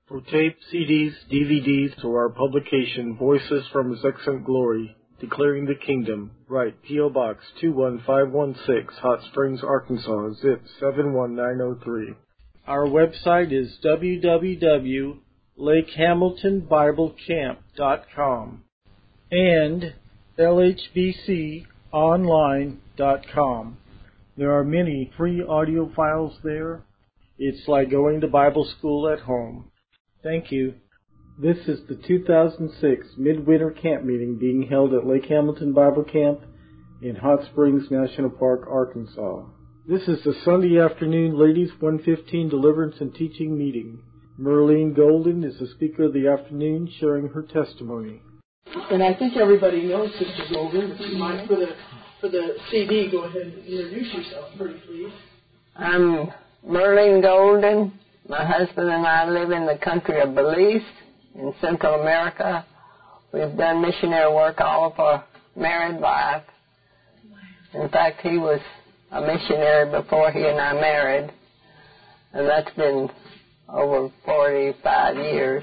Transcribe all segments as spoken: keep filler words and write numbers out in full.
For tapes, C Ds, D V Ds, or our publication, Voices from His Excellent Glory, Declaring the Kingdom, write P O Box two one five one six, Hot Springs, Arkansas, zip seven one nine zero three. Our website is w w w dot lake hamilton bible camp dot com and l h b c online dot com. There are many free audio files there. It's like going to Bible school at home. Thank you. This is the two thousand six Midwinter Camp Meeting being held at Lake Hamilton Bible Camp in Hot Springs National Park, Arkansas. This is the Sunday afternoon Ladies one fifteen Deliverance and Teaching Meeting. Merlene Golden is the speaker of the afternoon, sharing her testimony. And I think everybody knows Sister Golden, but you might, for the, for the C D, go ahead and introduce yourself pretty, please. I'm Merlene Golden. My husband and I live in the country of Belize in Central America. We've done missionary work all of our married life. In fact, he was a missionary before he and I married, and that's been over forty-five years.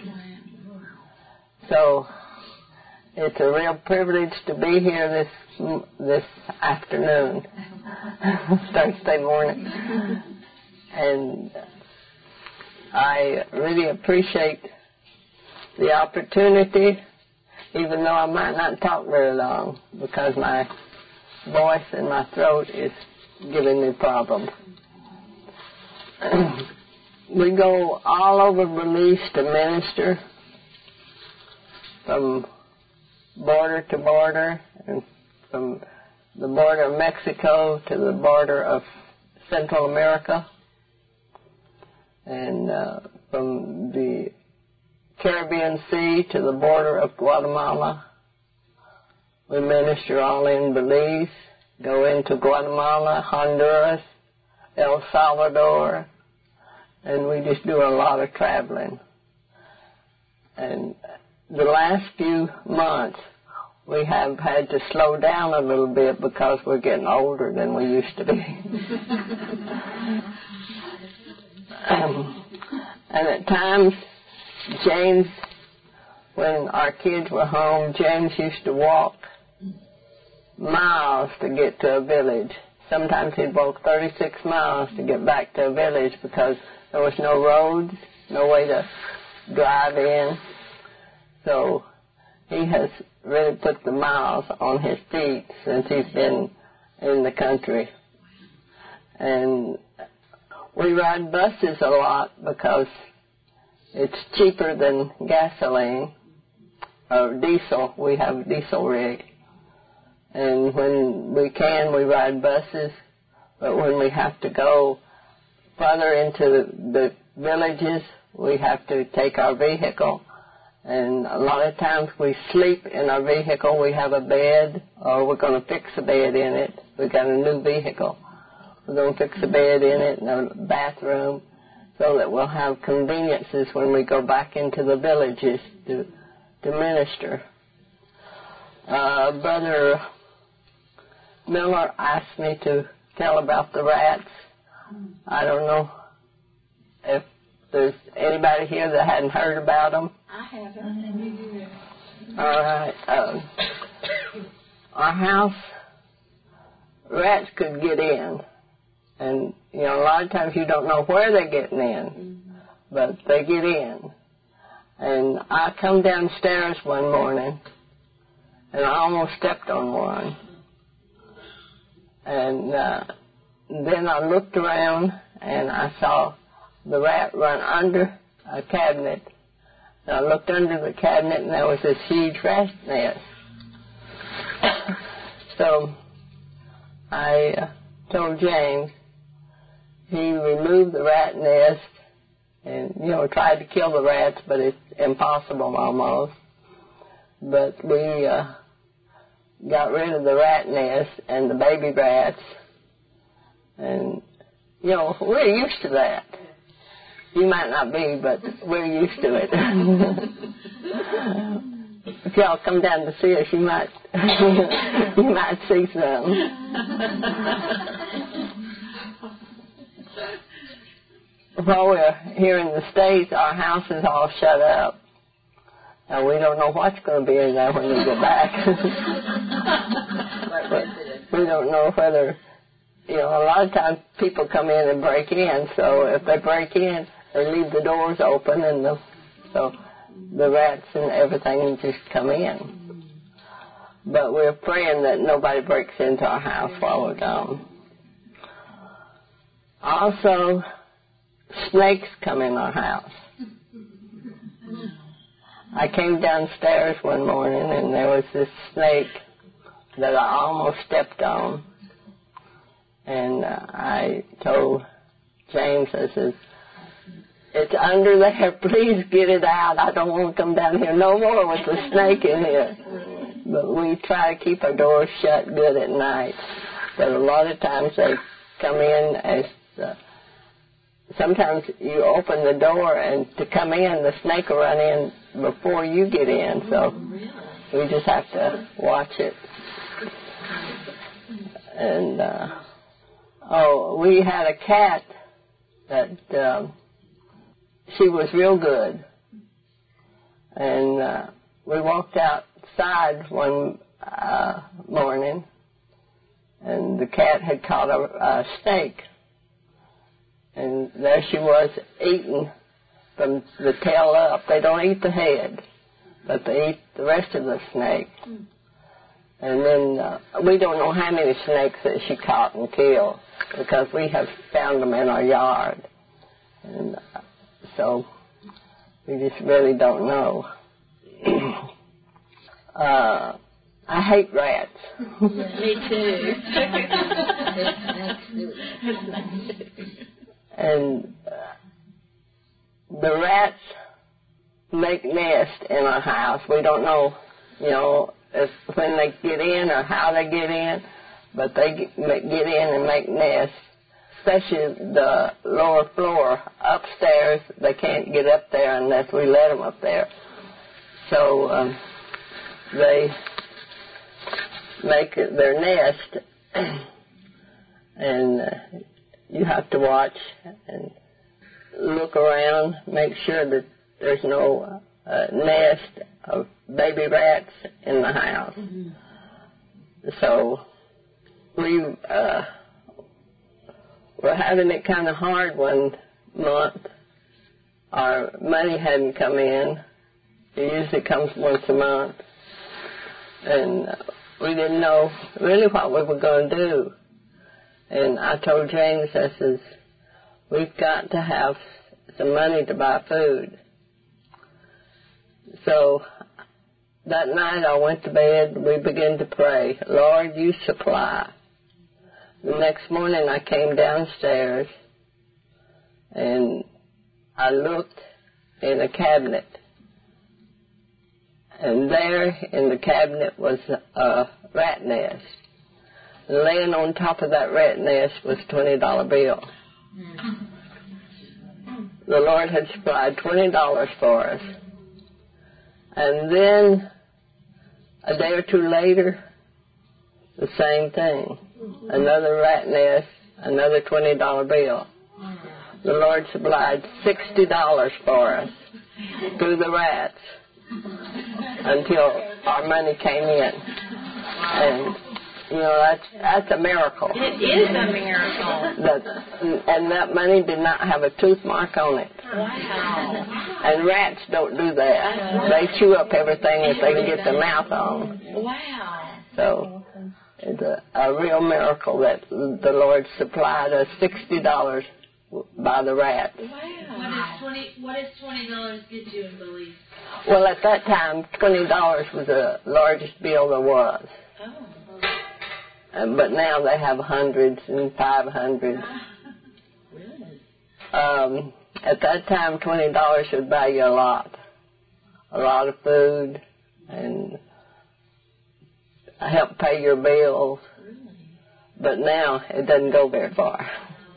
So it's a real privilege to be here this this afternoon, Thursday morning, and I really appreciate the opportunity, even though I might not talk very long, because my voice and my throat is giving me problems. We go all over Belize to minister, from border to border, and from the border of Mexico to the border of Central America, and uh, from the Caribbean Sea to the border of Guatemala. We minister all in Belize, go into Guatemala, Honduras, El Salvador, and we just do a lot of traveling. And the last few months, we have had to slow down a little bit because we're getting older than we used to be. um, and at times, James, when our kids were home, James used to walk miles to get to a village. Sometimes he'd walk thirty-six miles to get back to a village because there was no roads, no way to drive in. So he has really put the miles on his feet since he's been in the country. And we ride buses a lot because it's cheaper than gasoline or diesel. We have a diesel rig. And when we can, we ride buses. But when we have to go further into the villages, we have to take our vehicle. And a lot of times we sleep in our vehicle. We have a bed, or we're going to fix a bed in it. We've got a new vehicle. We're going to fix a bed in it and a bathroom so that we'll have conveniences when we go back into the villages to, to minister. Uh, Brother Miller asked me to tell about the rats. I don't know if there's anybody here that hadn't heard about them. I haven't. All right. Uh, our house, rats could get in. And, you know, a lot of times you don't know where they're getting in, but they get in. And I come downstairs one morning, and I almost stepped on one. And uh, then I looked around, and I saw the rat run under a cabinet. And I looked under the cabinet, and there was this huge rat nest. So I uh, told James. He removed the rat nest and, you know, tried to kill the rats, but it's impossible almost. But we uh, got rid of the rat nest and the baby rats. And, you know, we're used to that. You might not be, but we're used to it. If y'all come down to see us, you might, you might see some. while we're here in the States, our house is all shut up. And we don't know what's going to be in there when we get back. But we don't know whether, you know, a lot of times people come in and break in. So if they break in, they leave the doors open, and the, so the rats and everything just come in. But we're praying that nobody breaks into our house while we're gone. Also, snakes come in our house. I came downstairs one morning, and there was this snake that I almost stepped on. And uh, I told James, I said, "It's under there. Please get it out. I don't want to come down here no more with the snake in here." But we try to keep our doors shut good at night. But a lot of times they come in as... Uh, sometimes you open the door, and to come in, the snake will run in before you get in. So we just have to watch it. And, uh, oh, we had a cat that... Um, she was real good. And uh, we walked outside one uh, morning, and the cat had caught a, a snake. And there she was eating from the tail up. They don't eat the head, but they eat the rest of the snake. And then uh, we don't know how many snakes that she caught and killed, because we have found them in our yard. And uh, so we just really don't know. uh, I hate rats. Me too. And uh, the rats make nests in our house. We don't know, you know, if when they get in or how they get in, but they get, get in and make nests. Especially the lower floor. Upstairs, they can't get up there unless we let them up there. So um, they make their nest, and uh, you have to watch and look around, make sure that there's no uh, nest of baby rats in the house. Mm-hmm. So we... Uh, We're having it kind of hard one month. Our money hadn't come in. It usually comes once a month. And we didn't know really what we were going to do. And I told James, I says, we've got to have some money to buy food. So that night I went to bed, we began to pray, Lord, you supply. The next morning I came downstairs, and I looked in a cabinet, and there in the cabinet was a rat nest. And laying on top of that rat nest was a twenty dollar bill. The Lord had supplied twenty dollars for us. And then a day or two later, the same thing. Another rat nest, another twenty dollar bill. The Lord supplied sixty dollars for us through the rats until our money came in. And, you know, that's, that's a miracle. It is a miracle. That, and that money did not have a tooth mark on it. Wow. And rats don't do that. They chew up everything that they can get their mouth on. Wow. So it's a, a real miracle that the Lord supplied us sixty dollars by the rats. Wow. What does twenty? What does twenty dollars get you in Belize? Well, at that time, twenty dollars was the largest bill there was. Oh. Uh, but now they have hundreds and five hundreds. Really? Um, at that time, twenty dollars would buy you a lot, a lot of food, and help pay your bills. Really? But now it doesn't go very far.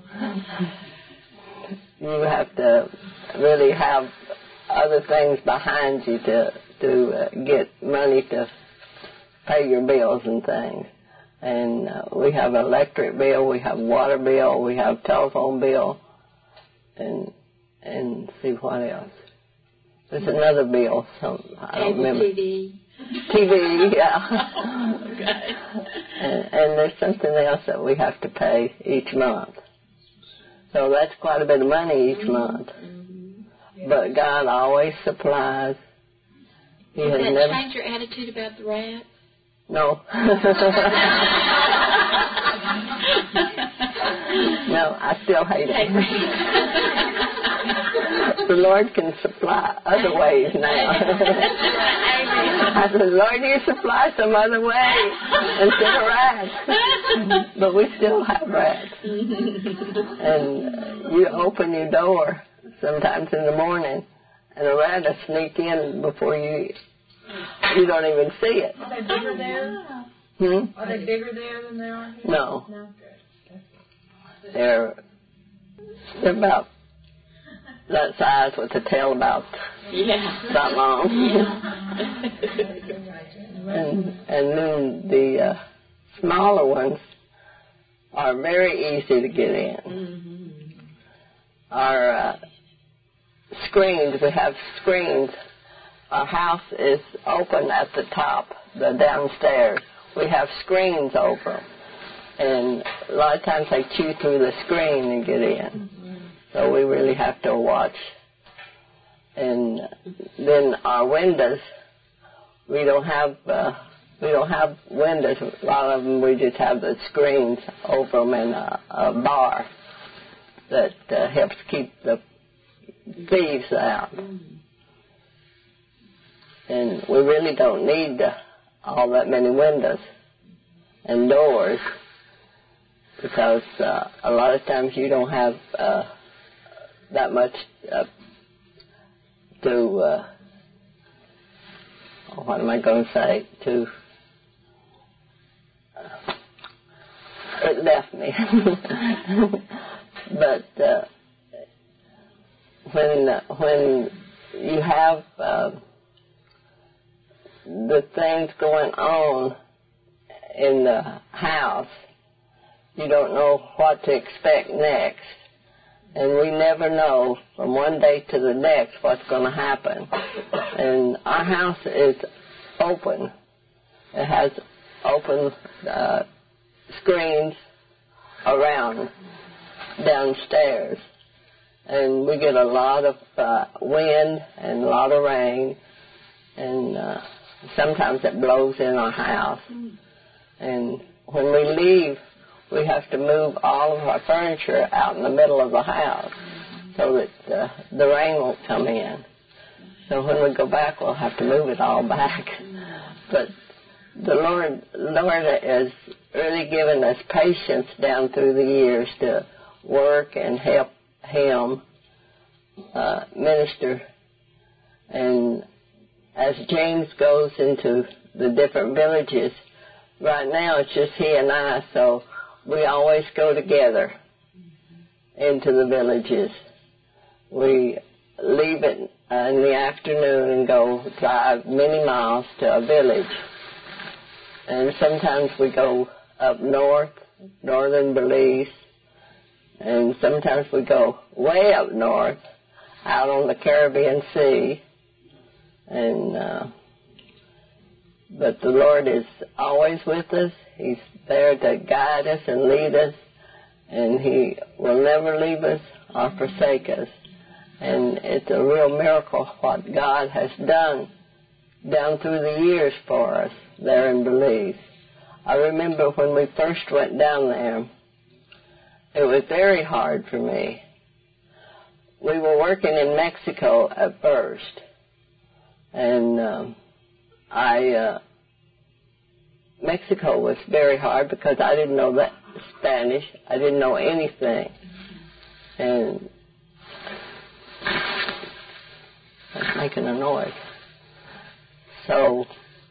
You have to really have other things behind you to to uh, get money to pay your bills and things. And uh, we have electric bill, we have water bill, we have telephone bill, and and see what else. There's another bill. Some I don't Cable remember. T V. T V, yeah. Okay. And, and there's something else that we have to pay each month. So that's quite a bit of money each month. Mm-hmm. Yeah. But God always supplies. He Did has that never. change your attitude about the rat? No. No, I still hate it. The Lord can supply other ways now. I said, Lord, you supply some other way instead of rats. But we still have rats. And you open your door sometimes in the morning, and a rat will sneak in before you, you don't even see it. Are they bigger there? Hmm? Are they bigger there than they are here? No. No. They're, they're about that size with the tail about Yeah. that long. Yeah. and and then the uh, smaller ones are very easy to get in. Mm-hmm. Our uh, screens, we have screens. Our house is open at the top, the downstairs. We have screens over them. And a lot of times they chew through the screen and get in. So we really have to watch. And then our windows, we don't have uh, we don't have windows. A lot of them we just have the screens over them and a, a bar that uh, helps keep the thieves out. And we really don't need uh, all that many windows and doors, because uh, a lot of times you don't have uh, that much uh, to, uh, oh, what am I going to say, to, uh, it left me. But uh, when, uh, when you have uh, the things going on in the house, you don't know what to expect next. And we never know from one day to the next what's going to happen. And our house is open. It has open uh, screens around downstairs. And we get a lot of uh, wind and a lot of rain. And uh, sometimes it blows in our house. And when we leave, we have to move all of our furniture out in the middle of the house so that uh, the rain won't come in. So when we go back, we'll have to move it all back. But the Lord, Lord has really given us patience down through the years to work and help Him uh, minister. And as James goes into the different villages, right now it's just he and I, so we always go together into the villages. We leave it uh, in the afternoon and go drive many miles to a village. And sometimes we go up north, northern Belize, and sometimes we go way up north, out on the Caribbean Sea. And uh, but the Lord is always with us. He's there to guide us and lead us, and He will never leave us or forsake us. And it's a real miracle what God has done down through the years for us there in Belize. I remember when we first went down there, it was very hard for me. We were working in Mexico at first, and um, I... Uh, Mexico was very hard because I didn't know that Spanish. I didn't know anything. And that's making a noise. So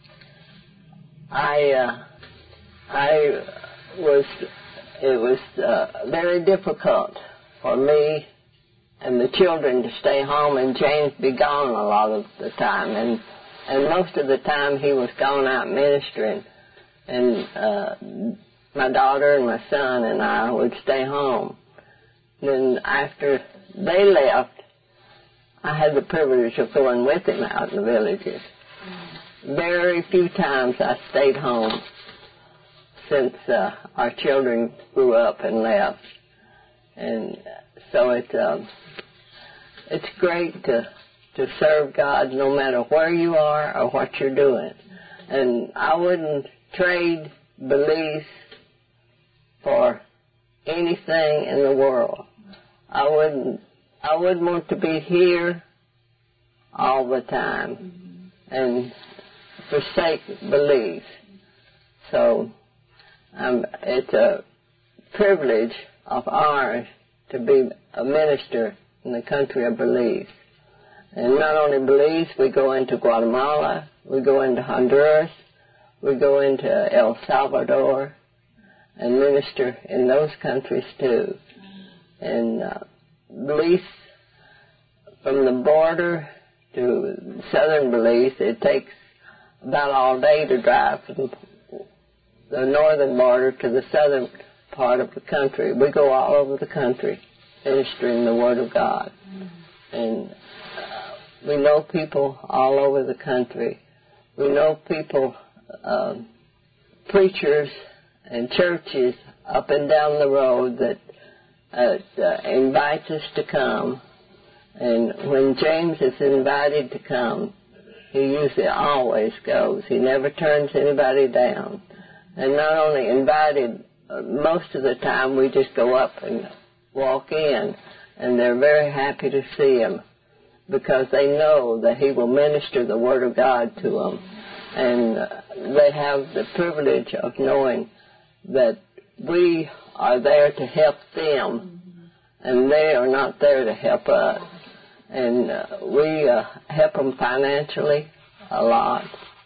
I, uh, I was, it was uh, very difficult for me and the children to stay home, and James be gone a lot of the time. And, and most of the time he was gone out ministering. And uh, my daughter and my son and I would stay home. Then after they left, I had the privilege of going with him out in the villages. Very few times I stayed home since uh, our children grew up and left. And so it, um, it's great to, to serve God no matter where you are or what you're doing. And I wouldn't trade Belize for anything in the world. I wouldn't, I wouldn't want to be here all the time and forsake Belize. So um, it's a privilege of ours to be a minister in the country of Belize. And not only Belize, we go into Guatemala, we go into Honduras, we go into El Salvador and minister in those countries too. And uh, Belize, from the border to southern Belize, it takes about all day to drive from the northern border to the southern part of the country. We go all over the country ministering the Word of God. And uh, we know people all over the country. We know people, uh, preachers and churches up and down the road that uh, uh, invites us to come. And when James is invited to come, he usually always goes. He never turns anybody down. And not only invited, uh, most of the time we just go up and walk in, and they're very happy to see him because they know that he will minister the Word of God to them. And uh, they have the privilege of knowing that we are there to help them, and they are not there to help us. And uh, we uh, help them financially a lot.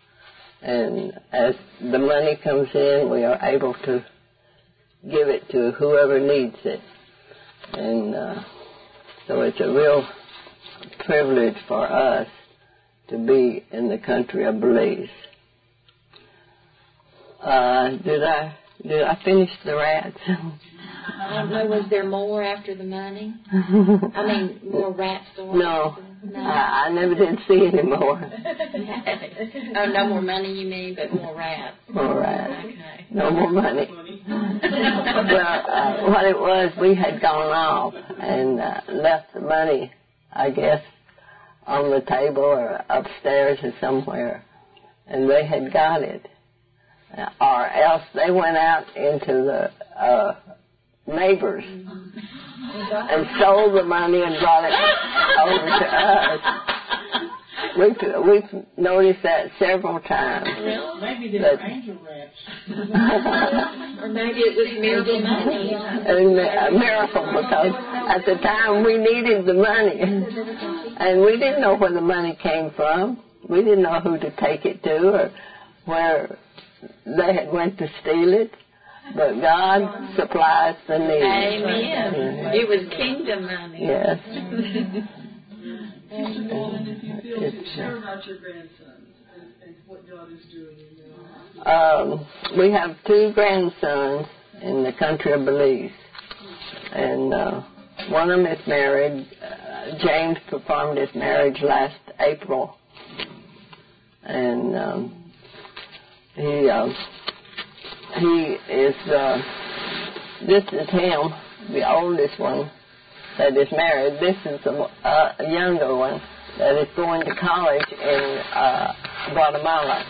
And as the money comes in, we are able to give it to whoever needs it. And uh, so it's a real privilege for us to be in the country of Belize. Uh, did I did I finish the rats? I don't know, was there more after the money? I mean, more rat stories? No, no. I, I never did see any more. Oh, no more money you mean, but more rats. More rats. Okay. No more money. Well, uh, what it was, we had gone off and uh, left the money, I guess, on the table or upstairs or somewhere, and they had got it. Or else they went out into the uh, neighbors and stole the money and brought it over to us. We've, we've noticed that several times. Really? Maybe they were angel rats. Or maybe it was miracle money. A miracle, because at the time we needed the money. And we didn't know where the money came from. We didn't know who to take it to or where they had went to steal it. But God supplies the need. Amen. It was kingdom money. Yes. And Nolan, if you feel to share about your grandsons and, and what God is doing in their lives. Um, we have two grandsons in the country of Belize. And uh, one of them is married. Uh, James performed his marriage last April. And um, he... Uh, He is, uh, this is him, the oldest one that is married. This is a, uh, a younger one that is going to college in uh, Guatemala.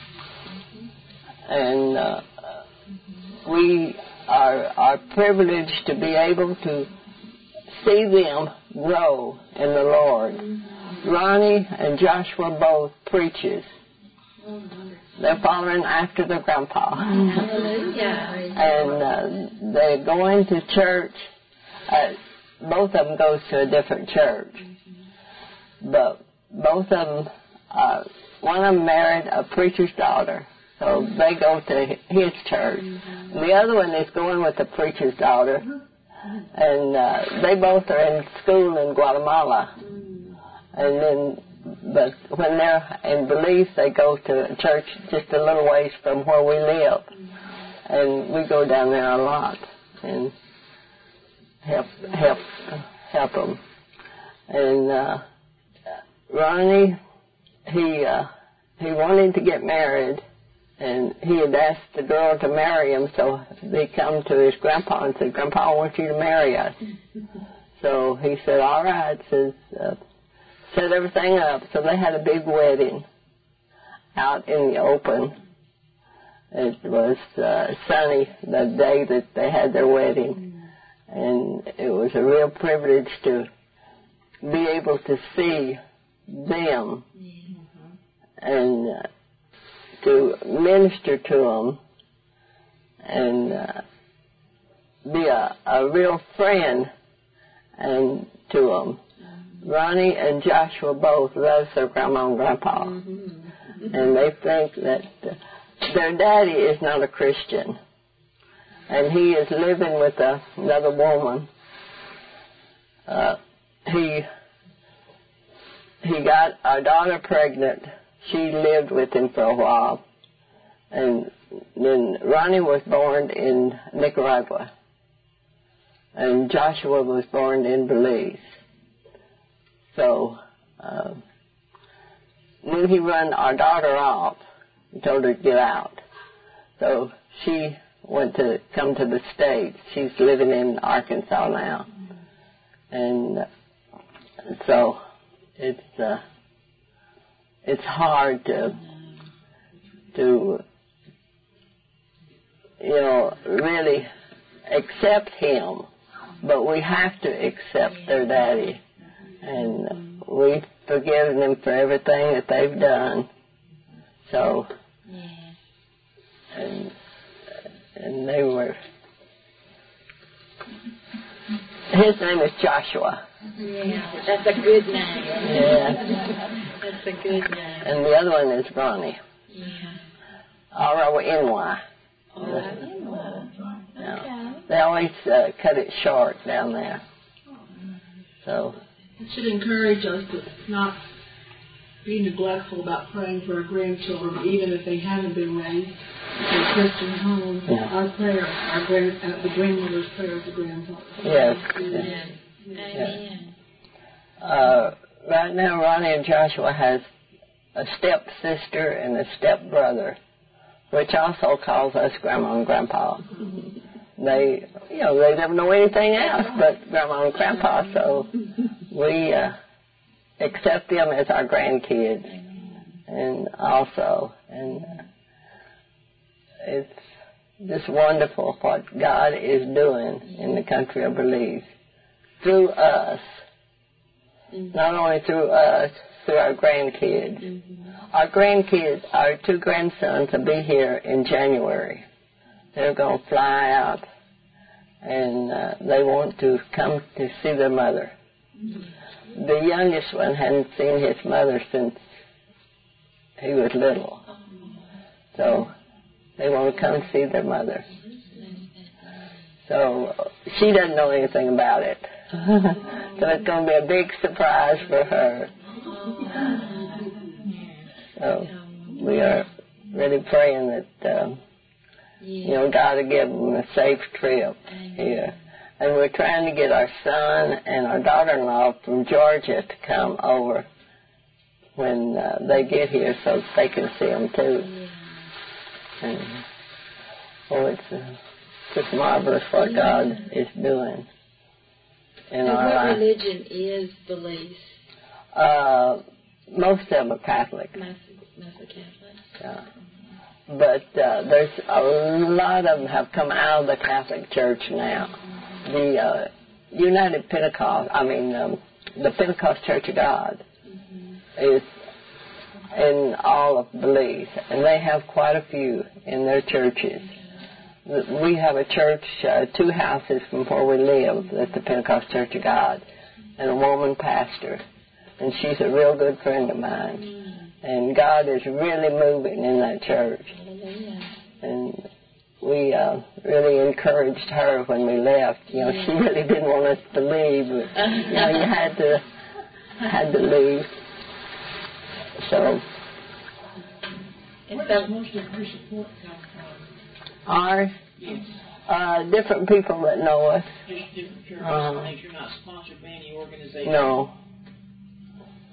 And uh, we are, are privileged to be able to see them grow in the Lord. Ronnie and Joshua both preachers. They're following after their grandpa. Hallelujah. And uh, they're going to church. Uh, both of them goes to a different church. But both of them, uh, one of them married a preacher's daughter. So they go to his church. And the other one is going with the preacher's daughter. And uh, they both are in school in Guatemala. And then... But when they're in Belize, they go to a church just a little ways from where we live. And we go down there a lot and help help help them. And uh, Ronnie, he uh, he wanted to get married, and he had asked the girl to marry him, so he come to his grandpa and said, "Grandpa, I want you to marry us." So he said, "All right," says, uh, set everything up. So they had a big wedding out in the open. It was uh, sunny the day that they had their wedding, and it was a real privilege to be able to see them and uh, to minister to them and uh, be a, a real friend and to them. Ronnie and Joshua both love their grandma and grandpa, and they think that uh, their daddy is not a Christian, and he is living with a, another woman. Uh, he he got our daughter pregnant. She lived with him for a while, and then Ronnie was born in Nicaragua, and Joshua was born in Belize. So uh, then he run our daughter off. He told her to get out. So she went to come to the States. She's living in Arkansas now. And uh, so it's uh, it's hard to, to, you know, really accept him. But we have to accept their daddy. And we've forgiven them for everything that they've done. So... And, and they were, his name is Joshua. Yeah, that's a good name. Yeah. That's a good name. And the other one is Ronnie. Yeah. R-O-N-Y. Oh, N-Y. Yeah. Okay. They always uh, cut it short down there. So. It should encourage us to not be neglectful about praying for our grandchildren, even if they haven't been raised in a Christian home. Yeah. Our prayer, our grand, uh, the grandmother's prayer of the grandfather. Yes. Amen. Amen. Uh, right now, Ronnie and Joshua has a step-sister and a step-brother, which also calls us Grandma and Grandpa. They, you know, they never know anything else but Grandma and Grandpa, so we... Uh, accept them as our grandkids, and also, and uh, it's just wonderful what God is doing in the country of Belize through us. Mm-hmm. Not only through us, through our grandkids. Mm-hmm. Our grandkids, our two grandsons, will be here in January. They're going to fly out, and uh, they want to come to see their mother. Mm-hmm. The youngest one hadn't seen his mother since he was little. So they want to come see their mother. So she doesn't know anything about it. So it's going to be a big surprise for her. So we are really praying that, um, you know, God will give them a safe trip here. And we're trying to get our son and our daughter-in-law from Georgia to come over when uh, they get here so that they can see them too. Yeah. And, oh, it's uh, just marvelous what God is doing in and our what life. religion is Belize? Uh, most of them are Catholic. Most, most are Catholic. Yeah. But uh, there's a lot of them have come out of the Catholic Church now. The uh, United Pentecost, I mean, um, the Pentecost Church of God mm-hmm. is in all of Belize, and they have quite a few in their churches. We have a church, uh, two houses from where we live, that's the Pentecost Church of God, and a woman pastor, and she's a real good friend of mine. Mm-hmm. And God is really moving in that church. Hallelujah. And we uh, really encouraged her when we left. You know, yeah. She really didn't want us to leave, but you know, you had to had to leave. So. Where does most of your support come from? Ours? Yes. Uh, different people that know us. Just different churches. Uh-huh. You're not sponsored by any organization. No,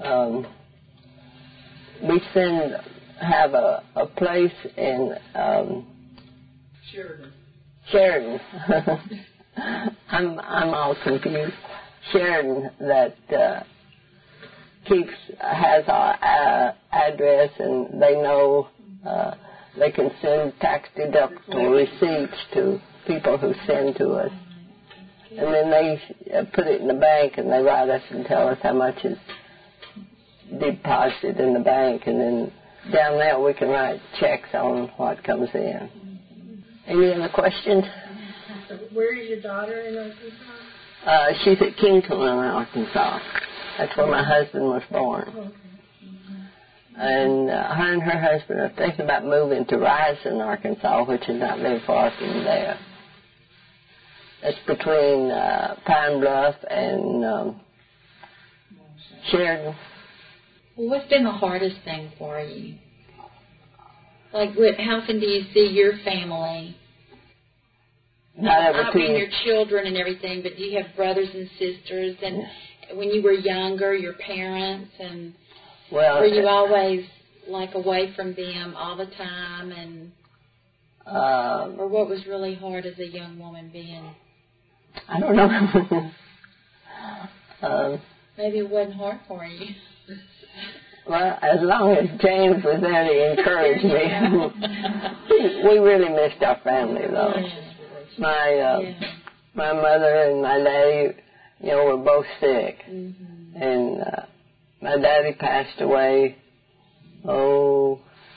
um, we send have a, a place in um, Sheridan. Sheridan. I'm I'm all confused. Sheridan that uh, keeps has our uh, address, and they know uh, they can send tax deductible receipts to people who send to us, and then they uh, put it in the bank, and they write us and tell us how much is deposited in the bank, and then down there we can write checks on what comes in. Any other questions? Where is your daughter in Arkansas? Uh, she's at Kington, Arkansas. That's where my husband was born. And uh, her and her husband are thinking about moving to Rison, Arkansas, which is not very far from there. It's between uh, Pine Bluff and um, Sheridan. Well, what's been the hardest thing for you? Like, what, how often do you see your family? Not every I two mean, your years. children and everything, but do you have brothers and sisters? And Yeah. when you were younger, your parents, and Well, were you uh, always, like, away from them all the time? And um, or what was really hard as a young woman being? I don't know. um, Maybe it wasn't hard for you. Well, as long as James was there to encourage me. We really missed our family, though. Yeah. My uh, Yeah. my mother and my daddy, you know, were both sick. Mm-hmm. And uh, my daddy passed away, oh,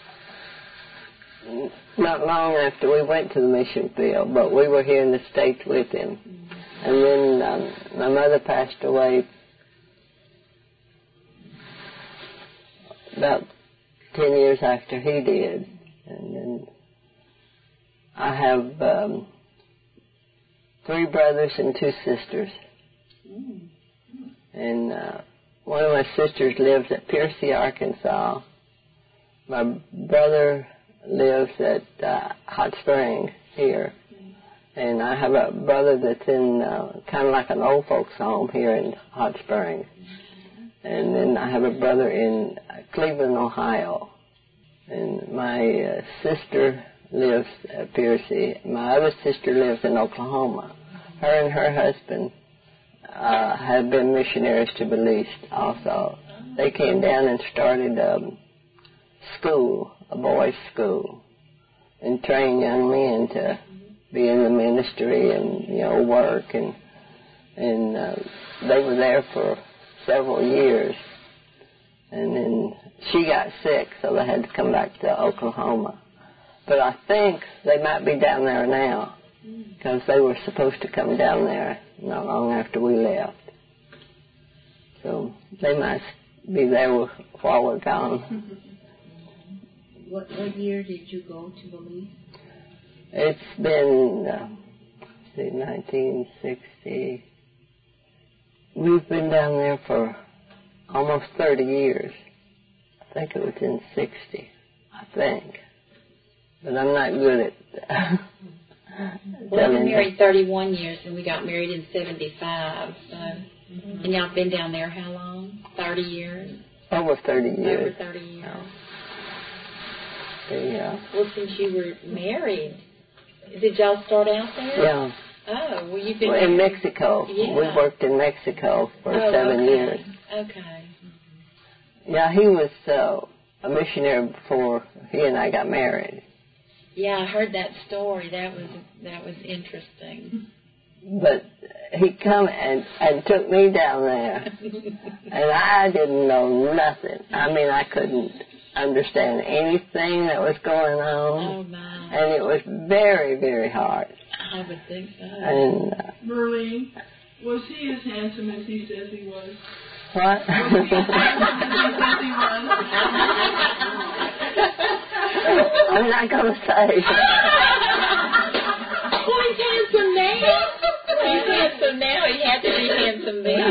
not long after we went to the mission field, but we were here in the States with him. Mm-hmm. And then um, my mother passed away about ten years after he did. And then I have um, three brothers and two sisters. Mm. And uh, one of my sisters lives at Piercy, Arkansas. My brother lives at uh, Hot Springs here. Mm. And I have a brother that's in uh, kind of like an old folks home here in Hot Springs. And then I have a brother in Cleveland, Ohio. And my uh, sister lives at Piercy. My other sister lives in Oklahoma. Her and her husband uh, have been missionaries to Belize also. They came down and started um, school, a boys' school, and trained young men to be in the ministry and, you know, work. And, and uh, they were there for several years, and then she got sick, so they had to come back to Oklahoma. But I think they might be down there now, because they were supposed to come down there not long after we left. So they might be there while we're gone. What, what year did you go to Belize? It's been, uh, let's see, nineteen sixty. We've been down there for almost thirty years. I think it was in sixty, I think. But I'm not good at Well, I've been married thirty-one years, and we got married in seventy-five. So, mm-hmm. And y'all have been down there how long? thirty years? Over thirty years. Over thirty years. Oh. Yeah. Well, since you were married, did y'all start out there? Yeah. Oh, well, you've been well, in Mexico. Yeah. We worked in Mexico for oh, seven okay. years. Okay. Yeah, he was uh, a missionary before he and I got married. Yeah, I heard that story. That was that was interesting. But he come and, and took me down there, and I didn't know nothing. I mean, I couldn't understand anything that was going on. Oh, my. And it was very, very hard. I would think so. And uh, Merlene, was he as handsome as he says he was? What? Was he as handsome as he says he was? I'm not going to say. Well, he's handsome now. He's handsome now. He had to be handsome then.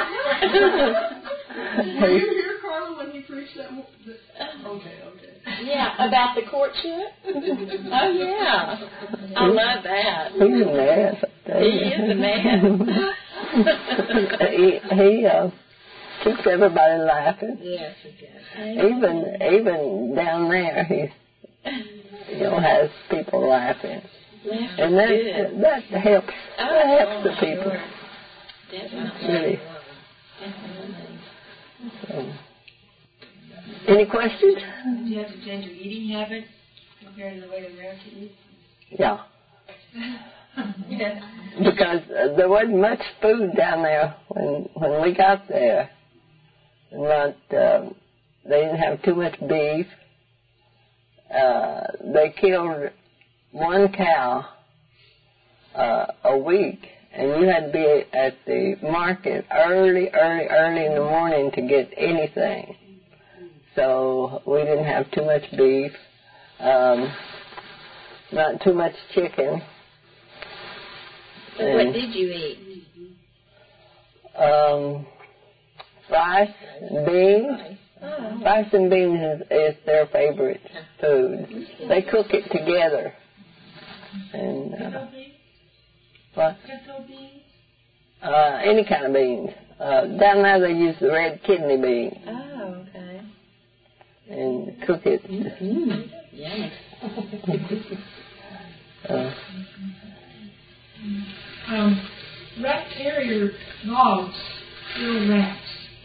Were you here, Carla, when he preached that? Okay, okay. Yeah, about the courtship? Oh, yeah. I love that. He's a man. He is a man. he, he uh, keeps everybody laughing. Yes, it does. Even even down there, he's you know has people laughing, Laughter's and that good. that helps Oh, that helps the oh, people. sure. Definitely. Really. Definitely. So. Any questions? Did you have to change your eating habits compared to the way America eats? Yeah. Yeah. Because uh, there wasn't much food down there when when we got there. Not um, they didn't have too much beef. Uh, they killed one cow uh, a week, and you had to be at the market early, early, early in the morning to get anything. So we didn't have too much beef, um, not too much chicken. So and, what did you eat? Um, rice and beans. Oh. Rice and beans is, is their favorite food. They cook it together. And uh, what? Uh, any kind of beans. Uh, down there they use the red kidney bean. Oh, okay. And cook it. Mm-hmm. Yummy. uh, Um, rat terrier dogs kill rats.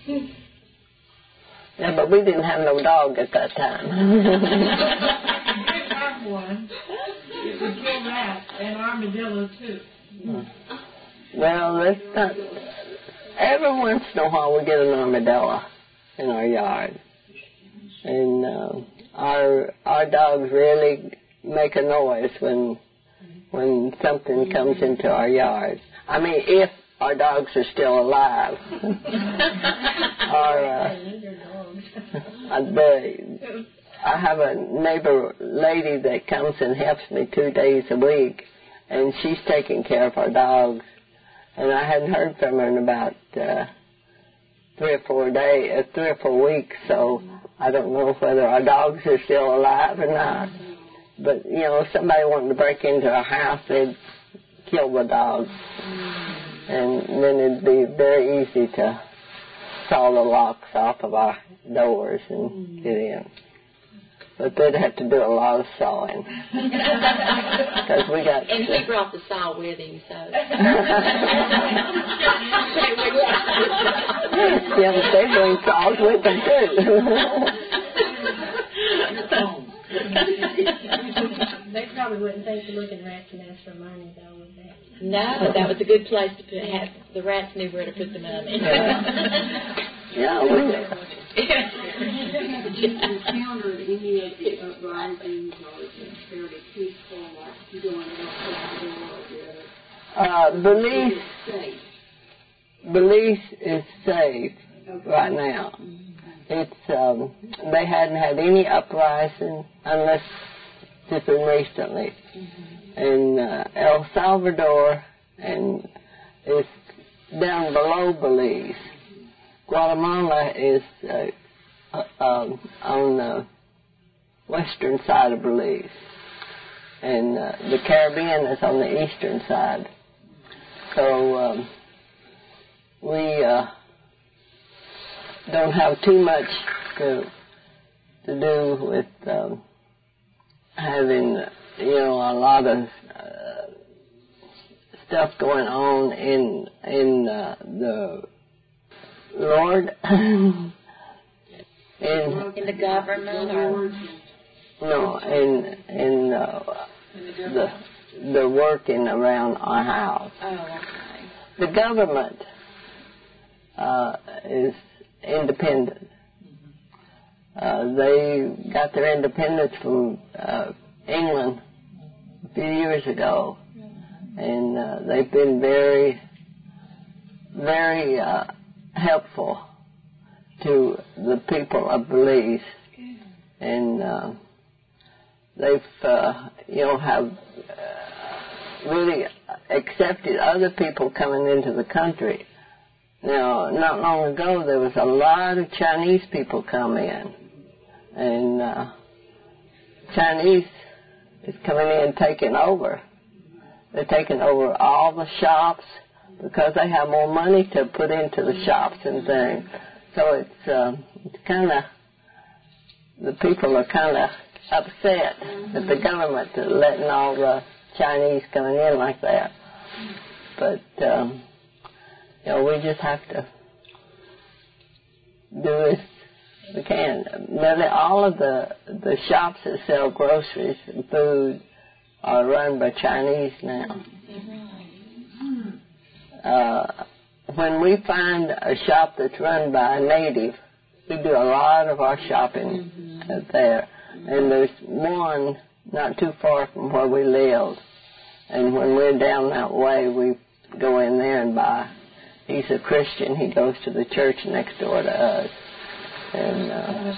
yeah, but we didn't have no dog at that time. We did have one. It would kill rats and armadillos too. Well, that's not. Every once in a while we get an armadillo in our yard, and uh, our our dogs really make a noise when when something comes into our yard. I mean, if our dogs are still alive. our, uh, the, I have a neighbor lady that comes and helps me two days a week, and she's taking care of our dogs. And I hadn't heard from her in about uh, three or four days, uh, three or four weeks. So I don't know whether our dogs are still alive or not. But you know, if somebody wanted to break into our house, they'd kill the dog, and then it'd be very easy to saw the locks off of our doors and get in. But they'd have to do a lot of sawing. Because we got... And he brought the saw with him, so... yeah, but they bring saws with them, too. They probably wouldn't take the looking rats and ask for money, though, would they? No, that was a good place to put... Have, the rats knew where to put the money. Yeah. Yeah, we... Did you encounter any of the uprisings, or is it fairly peaceful, like going out the door or the other? Uh, Belize, Safe. Belize is safe Okay. right now. It's um, they hadn't had any uprising unless just been recently. And uh, El Salvador and is down below Belize. Guatemala is uh, uh, um, on the western side of Belize, and uh, the Caribbean is on the eastern side. So um, we uh, don't have too much to to do with um, having, you know, a lot of uh, stuff going on in in uh, the Lord, in, In the government, or... no, in in uh, the the working around our house. Oh, okay. The government uh, is independent. Uh, they got their independence from uh, England a few years ago, and uh, they've been very, very uh, helpful to the people of Belize, and uh, they've, uh, you know, have uh, really accepted other people coming into the country. Now, not long ago, there was a lot of Chinese people come in, and uh, Chinese is coming in taking over. They're taking over all the shops, because they have more money to put into the shops and things. so it's, um, it's kind of, the people are kind of upset mm-hmm. that the government is letting all the Chinese coming in like that. But, um, you know, we just have to do as we can. Nearly all of the, the shops that sell groceries and food are run by Chinese now. Uh, when we find a shop that's run by a native, we do a lot of our shopping mm-hmm. there. And there's one not too far from where we live. And when we're down that way, we go in there and buy. He's a Christian. He goes to the church next door to us. And uh,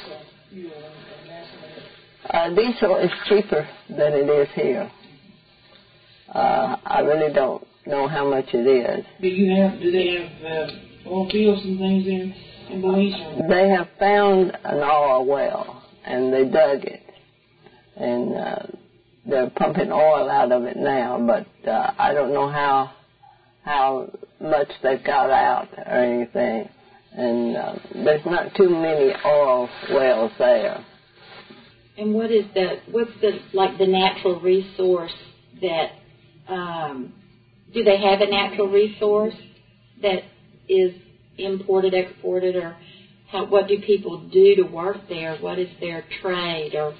uh, diesel is cheaper than it is here. Uh, I really don't know how much it is. Do you have? Do they have uh, oil fields and things in in Belize? They have found an oil well, and they dug it, and uh, they're pumping oil out of it now. But uh, I don't know how how much they've got out or anything. And uh, there's not too many oil wells there. And what is the what's the like the natural resource that um, do they have a natural resource that is imported, exported, or how, what do people do to work there? What is their trade, or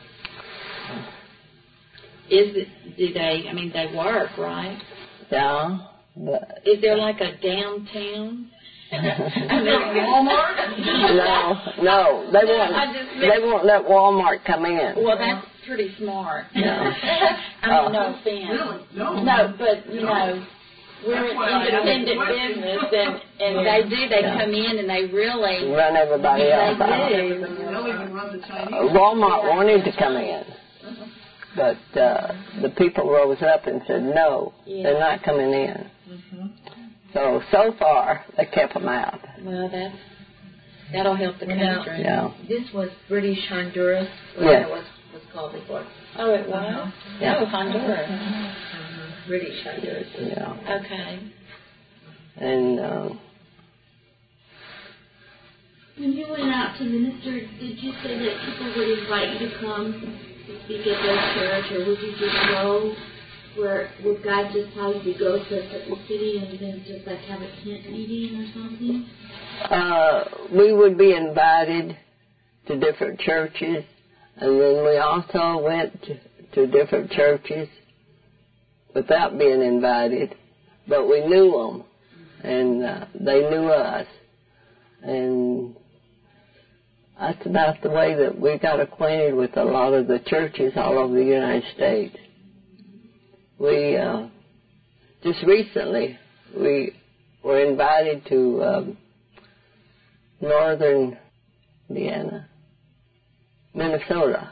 is it, do they? I mean, they work, right? Yeah. But, is there like a downtown? I mean, Walmart? No, no, they won't. Just, they won't let Walmart come in. Well, that's pretty smart. No. I mean, uh, no offense. Really? No. No, but you know, we're an independent business, and and yeah. they do. They yeah. come in and they really run everybody else they out. Do. Uh, Walmart wanted to come in, but uh, the people rose up and said, "No, yeah. they're not coming in." Mm-hmm. So, so far, they kept them out. Well, that's, that'll help the country. Yeah. This was British Honduras, or yes. that was, was called before. Oh, it was? Uh-huh. Yeah. Oh, Honduras. Mm-hmm. British Honduras. Yeah. Okay. And, um... when you went out to minister, did you say that people would invite you to come to speak at their church, or would you just go? Where would God just tell you to go to a certain city and then just like have a tent meeting or something? Uh, we would be invited to different churches, and then we also went to, to different churches without being invited, but we knew them, and uh, they knew us, and that's about the way that we got acquainted with a lot of the churches all over the United States. We, uh, just recently, we were invited to um, northern Indiana, Minnesota.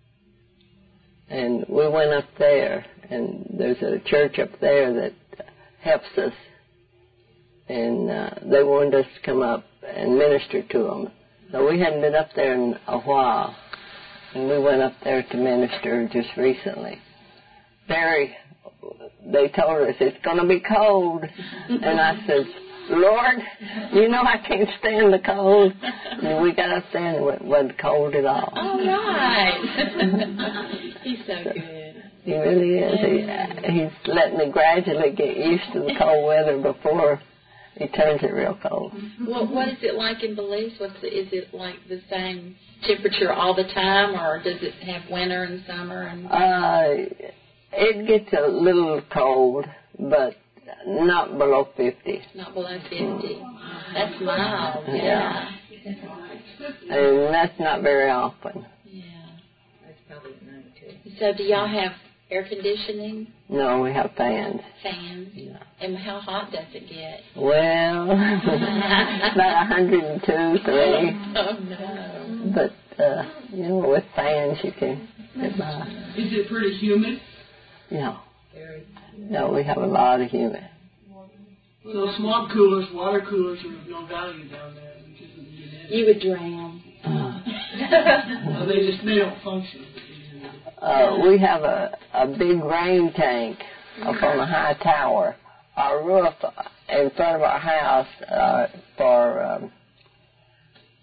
And we went up there, and there's a church up there that helps us. And uh, they wanted us to come up and minister to them. So we hadn't been up there in a while, and we went up there to minister just recently. Very... They told us it's going to be cold, and I said, Lord, you know I can't stand the cold. And we got up there and it wasn't cold at all. All right. He's so good. He really is. He, he's letting me gradually get used to the cold weather before he turns it real cold. Well, what is it like in Belize? What's the, is it like the same temperature all the time, or does it have winter and summer? And uh, it gets a little cold, but not below fifty. Not below fifty. That's mild. Yeah. yeah. And that's not very often. Yeah. That's probably nine too. So do y'all have air conditioning? No, we have fans. Fans? Yeah. And how hot does it get? Well, about one hundred two, three. Oh, no. But, uh, you know, with fans you can get by. Is it pretty humid? Yeah. No, we have a lot of humid. So smog coolers, water coolers are of no value down there because of the humidity. You would drown. Uh, well, they just they don't function. Uh, we have a, a big rain tank up on the high tower. Our roof in front of our house uh, for um,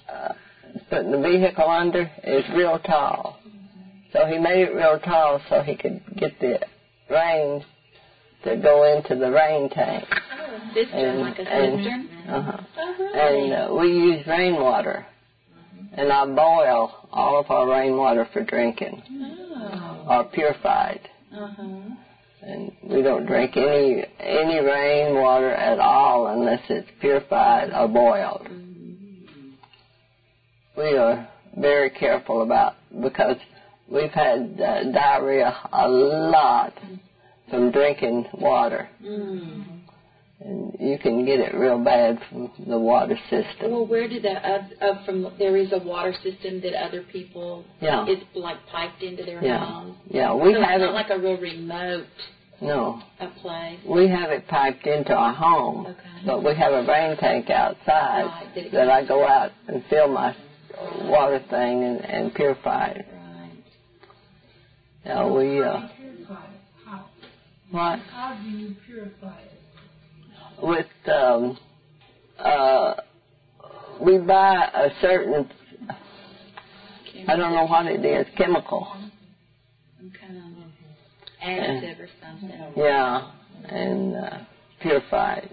uh, putting the vehicle under is real tall. So he made it real tall so he could get the rain to go into the rain tank. Oh, a cistern, and, like a and, cistern? Uh-huh. Oh, really? And uh, we use rainwater. Mm-hmm. And I boil all of our rainwater for drinking. Oh. Or purified. Uh-huh. And we don't drink any any rainwater at all unless it's purified or boiled. Mm-hmm. We are very careful about, because we've had uh, diarrhea a lot from drinking water. Mm. And you can get it real bad from the water system. Well, where did that, uh, uh, from, there is a water system that other people, yeah. it's like piped into their yeah. homes? Yeah, we so have it's it. not like a real remote No. a place? We have it piped into our home. Okay. But we have a rain tank outside right, that, that I go out and fill my water thing and, and purify it. Right. Yeah, we, uh... How do you purify it? How? What? How do you purify it? With, um, uh, we buy a certain, I don't know what it is, chemical. Some kind of additive or something. Yeah, and uh, purified.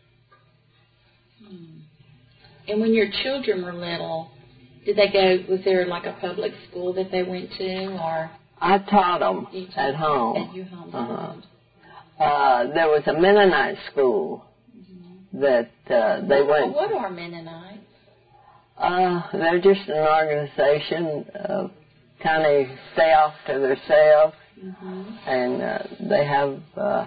Hmm. And when your children were little, did they go, was there like a public school that they went to, or? I taught them You taught at home. At you homeschooled. Uh-huh. Uh, there was a Mennonite school mm-hmm. that uh, they well, went. What are Mennonites? Uh, they're just an organization, uh, kind of stay off to themselves, mm-hmm. and uh, they have. Uh,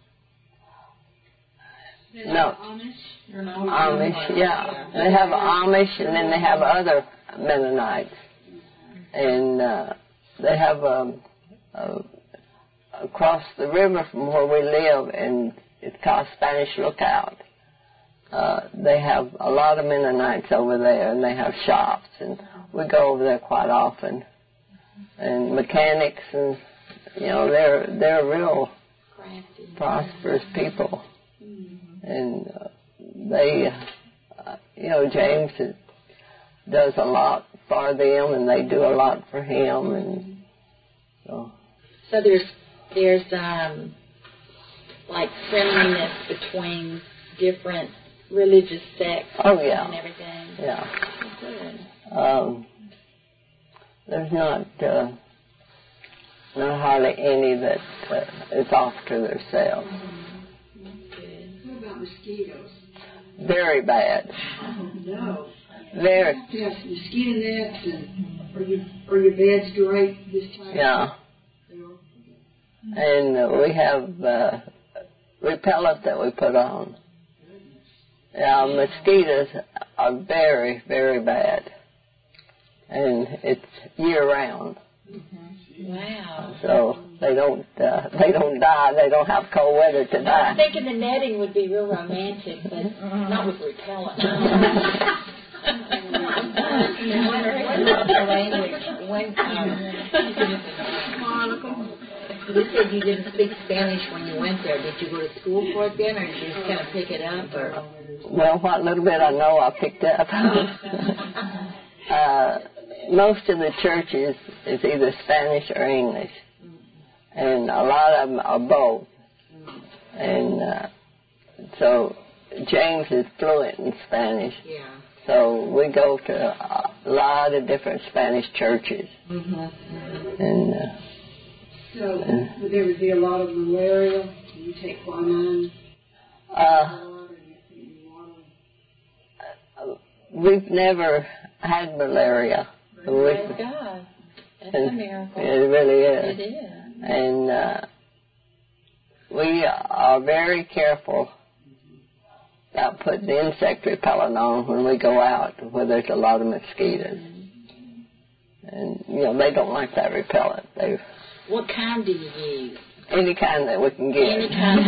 They're no, Amish. Amish, yeah. They have Amish, and then they have other Mennonites, and uh, they have um, uh, across the river from where we live, and it's called Spanish Lookout. Uh, they have a lot of Mennonites over there, and they have shops, and we go over there quite often. And mechanics, and you know, they're they're real Crafty. prosperous people, mm-hmm. and uh, they, uh, you know, James does a lot for them, and they do a lot for him, and so. So there's there's um like friendliness between different religious sects. Oh yeah. And everything. Yeah. Oh, good. Um, there's not uh, not hardly any that uh, is off to themselves. Mm-hmm. That's good. What about mosquitoes? Very bad. Oh no. Very. Yes, mosquito nets, and are you are your beds great this time? Yeah. And uh, we have uh, repellent that we put on. Yeah, mosquitoes are very, very bad, and it's year round. Mm-hmm. Wow. So they don't uh, they don't die. They don't have cold weather to die. I was thinking the netting would be real romantic, but not with repellent. What about the language? When um, you said you didn't speak Spanish when you went there. Did you go to school for it then, or did you just kind of pick it up? Or? Well, what little bit I know, I picked up. uh, most of the churches is either Spanish or English, and a lot of them are both. And uh, so James is fluent in Spanish. Yeah. So we go to a lot of different Spanish churches. Mm-hmm. And uh, so uh, would there be a lot of malaria? Do you take quinine? Uh, we've never had malaria. Praise God. That's a miracle. It really is. It is. And uh, we are very careful about putting insect repellent on when we go out where there's a lot of mosquitoes. And, you know, they don't like that repellent. They What kind do you use? Any kind that we can get. Any kind.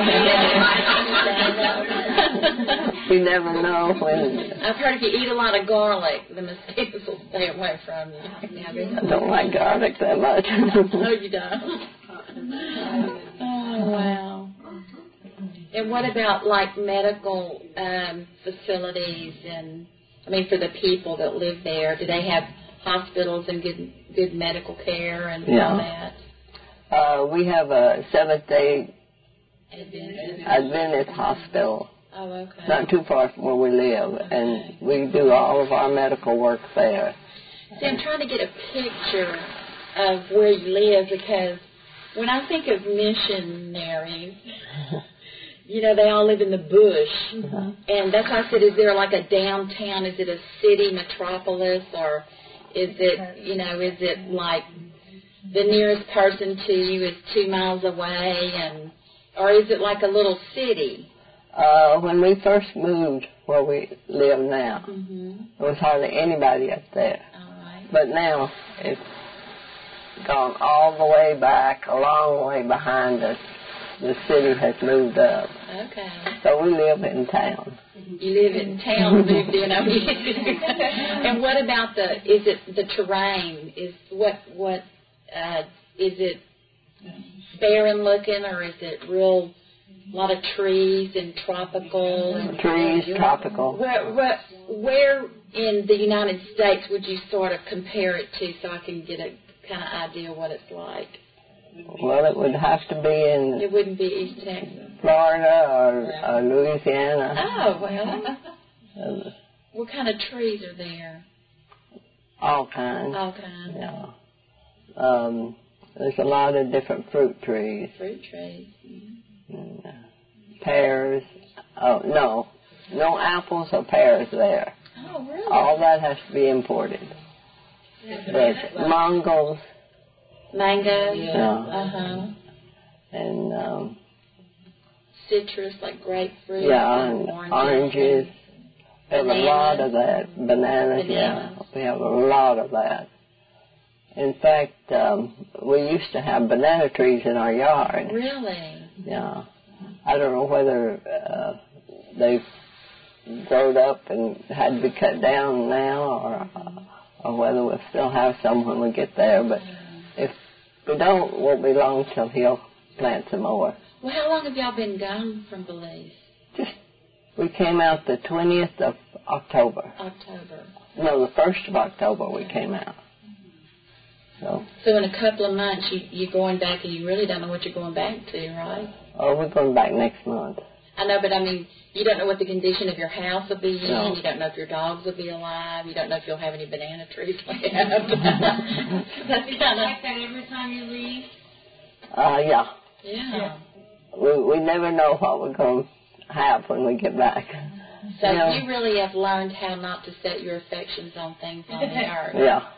You never know when. I've heard if you eat a lot of garlic, the mosquitoes will stay away from you. Yeah, I don't like garlic that much. No, you don't. Oh, wow. And what about like medical um, facilities and I mean, for the people that live there? Do they have hospitals and good good medical care and Yeah. all that? Uh, we have a Seventh-day Adventist. Adventist hospital, Oh, okay. not too far from where we live, and we do all of our medical work there. See, I'm trying to get a picture of where you live, because when I think of missionaries, you know, they all live in the bush. Mm-hmm. And that's why I said, is there like a downtown? Is it a city metropolis, or is it, you know, is it like the nearest person to you is two miles away, and or is it like a little city? Uh, when we first moved where we live now, Mm-hmm. there was hardly anybody up there. All right. But now it's gone all the way back, a long way behind us. The city has moved up. Okay. So we live in town. You live in town, moved in. I mean, and what about the? Is it the terrain? Is what what uh, is it barren looking, or is it real? A lot of trees and tropical and Trees, tropical. Where, where where in the United States would you sort of compare it to, so I can get a kind of idea what it's like? Well, it would have to be in It wouldn't be East Texas. Florida or, or Louisiana. Oh well. Uh, What kind of trees are there? all kinds. All kinds. Yeah. Um, there's a lot of different fruit trees. Fruit trees. And, uh, pears. Oh, no. No apples or pears there. Oh, really? All that has to be imported. But mangoes. Mango. Yeah. Uh huh. And, um, Citrus, like grapefruit. yeah, and and oranges. oranges. We have a lot of that. Bananas, Bananas. yeah. We have a lot of that. In fact, um, we used to have banana trees in our yard. Really? Yeah. I don't know whether uh, they've grown up and had to be cut down now, or or whether we'll still have some when we get there. But if we don't, it won't be long till he'll plant some more. Well, how long have y'all been gone from Belize? Just, we came out the twentieth of October. October. No, the first of October we came out. So, So in a couple of months, you, you're going back, and you really don't know what you're going back to, right? oh, we're going back next month. I know, but I mean, you don't know what the condition of your house will be in. No. You don't know if your dogs will be alive. You don't know if you'll have any banana trees left. That's Is it kind like that every time you leave? Uh, yeah. yeah. We we never know what we're going to have when we get back. So Yeah. you really have learned how not to set your affections on things on the earth. Yeah.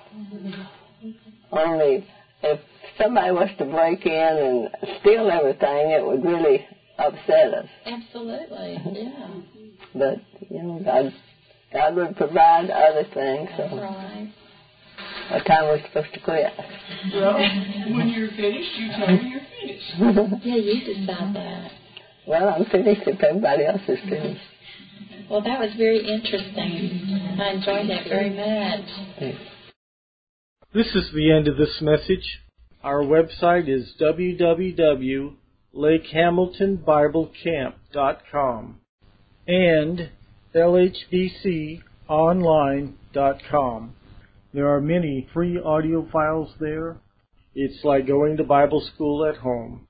Only if somebody was to break in and steal everything, it would really upset us. Absolutely, yeah. But, you know, God, God would provide other things. That's So right. what time are we supposed to quit? Well, when you're finished, you tell me you're finished. Yeah, you decide that. Well, I'm finished if everybody else is finished. Well, that was very interesting. I enjoyed that very much. Thanks. This is the end of this message. Our website is w w w dot lake hamilton bible camp dot com and l h b c online dot com. There are many free audio files there. It's like going to Bible school at home.